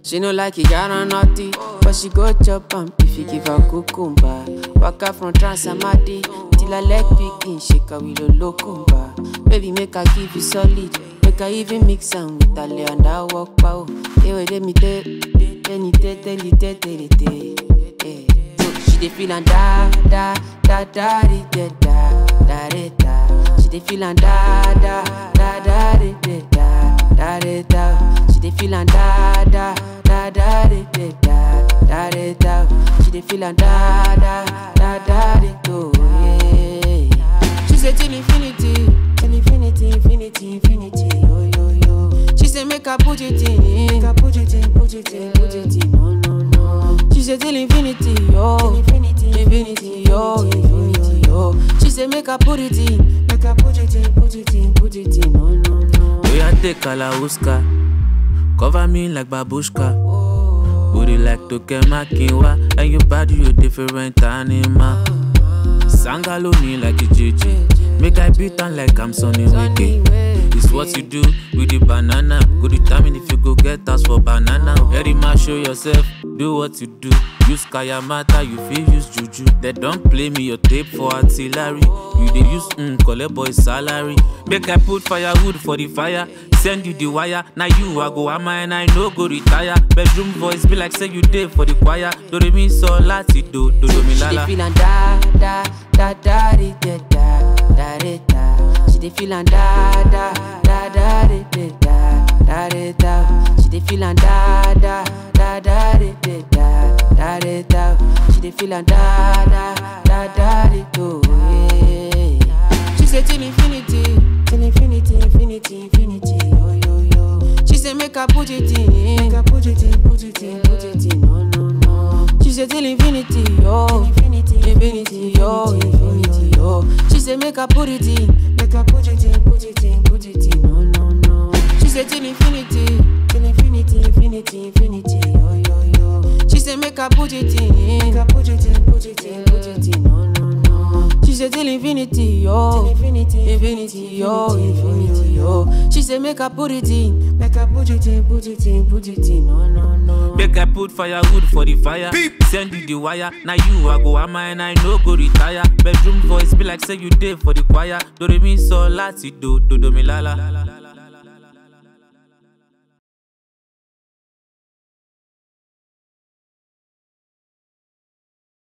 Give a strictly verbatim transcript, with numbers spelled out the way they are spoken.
She no like it, got on naughty, but she go chop am if you give her cucumber. Waka from Transamadi till her leg picking, shake her with a locumba. Baby, make her give you solid, make her even mix am with her lay and that walk pow. Hey, wait, let me tell, let me tell, tell you, tell, tell you, tell you. She dey feel and da da da da da da da da da. She dey feel and da da da da da da da da. She dey feel and da da da da da da da da da. She dey feel and da da da da da da. She say till infinity, till infinity, infinity, infinity. Yo yo yo. She say make her put it in, make her put it in, put it in, put it in. No no no. She say till infinity, yo, infinity, infinity, yo, infinity, yo. She say make her put it in, make her put it in, put it in, put it in. No no no. We a take Kalauska, cover me like babushka. Booty like Tokemakinwa, and your body you different animal. Sangalo me like a J J, make I beat on like I'm Sonny Wiki. It's what you do with the banana. Go determine if you go get us for banana. Very much show yourself, do what you do. Use Kayamata, you feel use Juju. They don't play me your tape for artillery. You they use mm, collect boy salary. Make I put firewood for the fire. Send you the wire. Now you I go ama and I no go retire. Bedroom voice be like say you did for the choir. Do re mi so lati do do do mi lala. She dey feel and da da da da da da da da. She dey feel and da da da da da da da da. She dey feel and da da da da da da da da. She dey feel and da da da da da. She say till infinity, till infinity, infinity, infinity. Yo yo yo. She say make her put it in, make her put it in, put it in, put it in. No no no. She say till infinity, yo, infinity, infinity, yo, infinity, yo. She say make her put it in, make her put it in, put it in, put it in. No no no. She say till infinity, till infinity, infinity, infinity. Yo yo yo. She say make her put it in, make her put it in, put it in, put it in. No no no. She say till infinity, yo, till infinity, infinity, yo, infinity, yo. She say make her put it in, make her put it in, put it in, put it in. No no no. Make I put firewood for the fire. Beep. Send you the wire. Now you I go ama and I no go retire. Bedroom voice be like say you did for the choir. Do re mi so lati do do do mi lala.